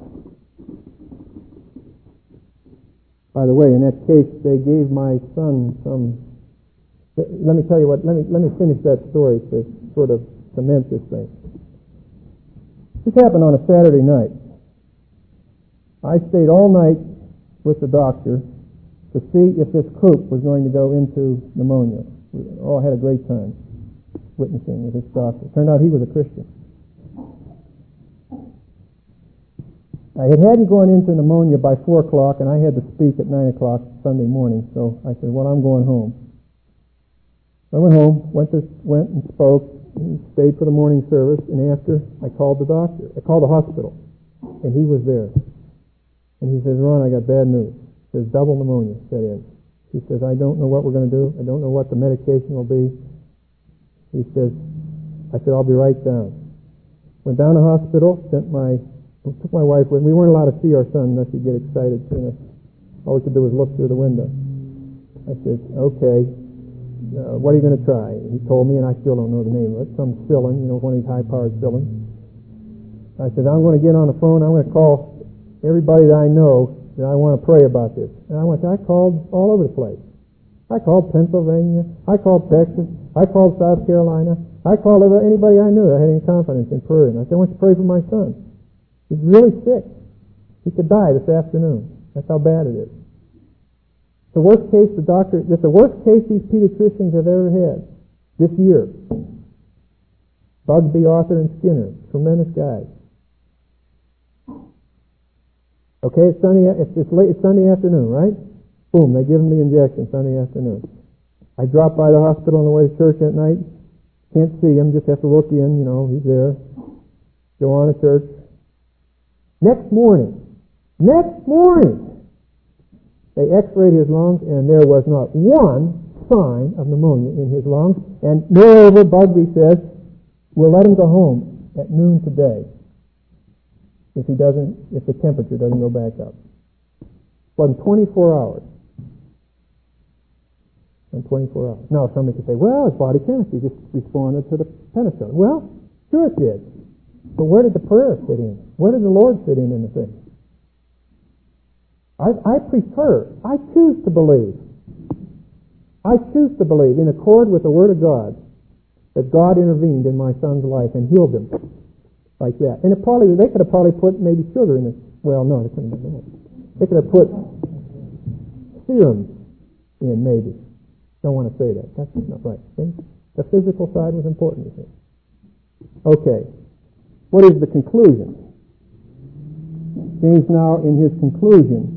By the way, in that case, they gave my son some... Let me tell you what, let me finish that story to sort of cement this thing. This happened on a Saturday night. I stayed all night with the doctor to see if this croup was going to go into pneumonia. We all had a great time witnessing with this doctor. Turned out he was a Christian. I hadn't gone into pneumonia by 4 o'clock, and I had to speak at 9 o'clock Sunday morning, so I said, well, I'm going home. I went home, went and spoke, and stayed for the morning service, and after, I called the doctor. I called the hospital, and he was there. And he says, Ron, I got bad news. He says, double pneumonia set in. He says, I don't know what we're going to do. I don't know what the medication will be. He says, I said, I'll be right down. Went down to the hospital, took my wife with me. We weren't allowed to see our son unless he'd get excited seeing us. All we could do was look through the window. I said, okay, what are you going to try? He told me, and I still don't know the name of it, some filling, one of these high-powered fillings. I said, I'm going to get on the phone. I'm going to call everybody that I know that I want to pray about this. And I called all over the place. I called Pennsylvania. I called Texas. I called South Carolina. I called anybody I knew that had any confidence in prayer. And I said, I want you to pray for my son. He's really sick. He could die this afternoon. That's how bad it is. The worst case it's the worst case these pediatricians have ever had this year. Bugsby, Arthur, and Skinner, tremendous guys. Okay, it's Sunday afternoon, right? Boom, they give him the injection Sunday afternoon. I drop by the hospital on the way to church that night. Can't see him, just have to look in, he's there. Go on to church. Next morning, they x-rayed his lungs, and there was not one sign of pneumonia in his lungs. And moreover, Bugsby says, we'll let him go home at noon today if the temperature doesn't go back up. Well, in 24 hours. In 24 hours. Now, somebody could say, well, his body chemistry just responded to the penicillin. Well, sure it did. But where did the prayer fit in? Where did the Lord fit in the thing? I choose to believe in accord with the Word of God that God intervened in my son's life and healed him like that. And they could have probably put maybe sugar in it. Well, no, they couldn't have done that. They could have put serum in maybe. Don't want to say that. That's not right. See? The physical side was important, you see. Okay. What is the conclusion? James now in his conclusion,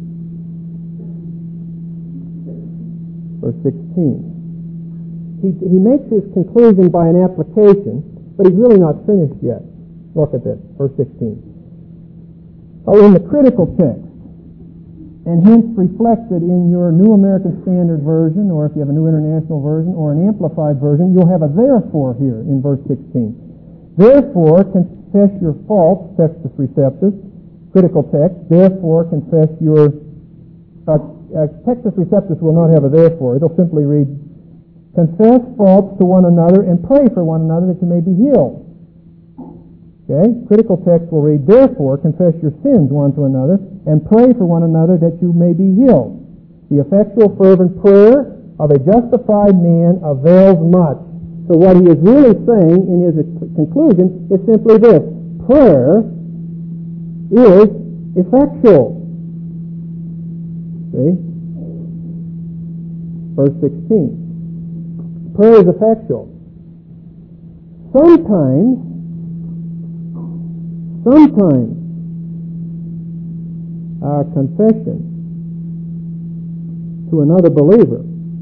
verse 16. He makes his conclusion by an application, but he's really not finished yet. Look at this, verse 16. In the critical text, and hence reflected in your New American Standard Version, or if you have a New International Version, or an Amplified Version, you'll have a therefore here in verse 16. Therefore, confess your faults, Textus Receptus, critical text. Therefore, confess your... Textus Receptus will not have a therefore. It'll simply read, confess faults to one another and pray for one another that you may be healed. Okay? Critical text will read, therefore, confess your sins one to another and pray for one another that you may be healed. The effectual fervent prayer of a justified man avails much. So what he is really saying in his conclusion is simply this. Prayer is effectual. See? Verse 16. Prayer is effectual. Sometimes our confession to another believer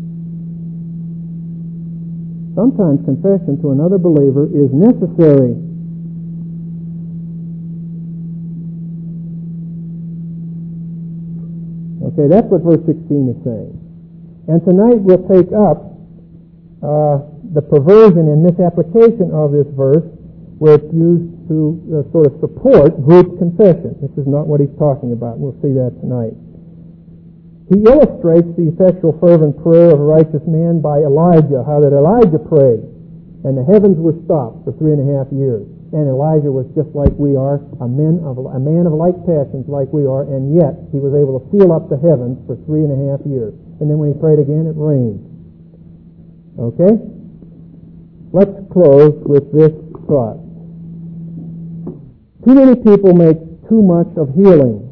is necessary. Okay, that's what verse 16 is saying. And tonight we'll take up the perversion and misapplication of this verse where it's used to sort of support group confession. This is not what he's talking about. We'll see that tonight. He illustrates the effectual fervent prayer of a righteous man by Elijah, how that Elijah prayed, and the heavens were stopped for 3.5 years. And Elijah was just like we are, a man of like passions like we are, and yet he was able to seal up the heavens for 3.5 years. And then when he prayed again, it rained. Okay? Let's close with this thought. Too many people make too much of healing.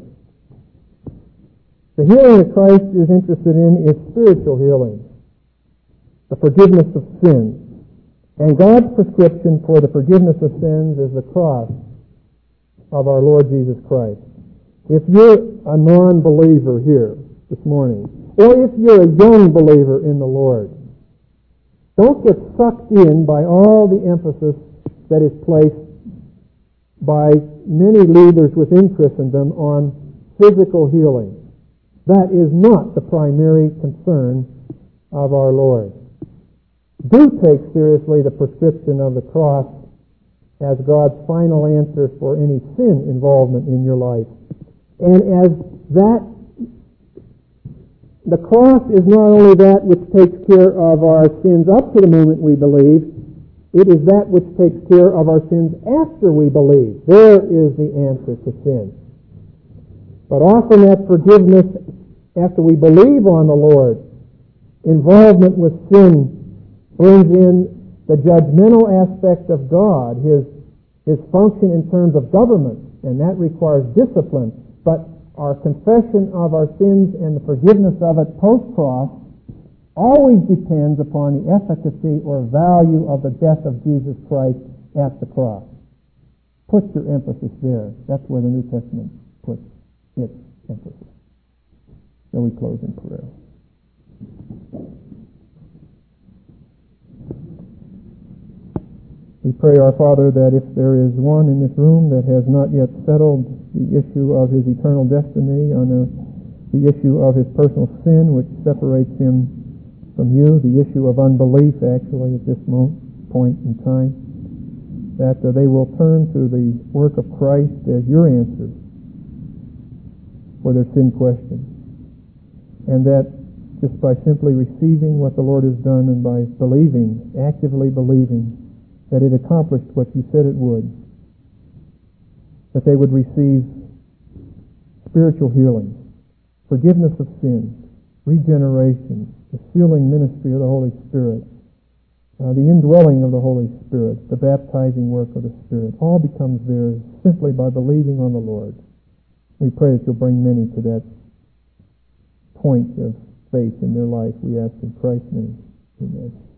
The healing that Christ is interested in is spiritual healing, the forgiveness of sins. And God's prescription for the forgiveness of sins is the cross of our Lord Jesus Christ. If you're a non-believer here this morning, or if you're a young believer in the Lord, don't get sucked in by all the emphasis that is placed by many leaders within Christendom on physical healing. That is not the primary concern of our Lord. Do take seriously the prescription of the cross as God's final answer for any sin involvement in your life. And as that, the cross is not only that which takes care of our sins up to the moment we believe, it is that which takes care of our sins after we believe. There is the answer to sin. But often that forgiveness after we believe on the Lord, involvement with sin, brings in the judgmental aspect of God, His function in terms of government, and that requires discipline. But our confession of our sins and the forgiveness of it post-cross always depends upon the efficacy or value of the death of Jesus Christ at the cross. Put your emphasis there. That's where the New Testament puts its emphasis. Shall we close in prayer? We pray, our Father, that if there is one in this room that has not yet settled the issue of his eternal destiny, on the issue of his personal sin, which separates him from you, the issue of unbelief, actually, at this point in time, that they will turn to the work of Christ as your answer for their sin question. And that just by simply receiving what the Lord has done and by believing, actively believing, that it accomplished what you said it would, that they would receive spiritual healing, forgiveness of sins, regeneration, the sealing ministry of the Holy Spirit, the indwelling of the Holy Spirit, the baptizing work of the Spirit, all becomes theirs simply by believing on the Lord. We pray that you'll bring many to that point of faith in their life. We ask in Christ's name. Amen.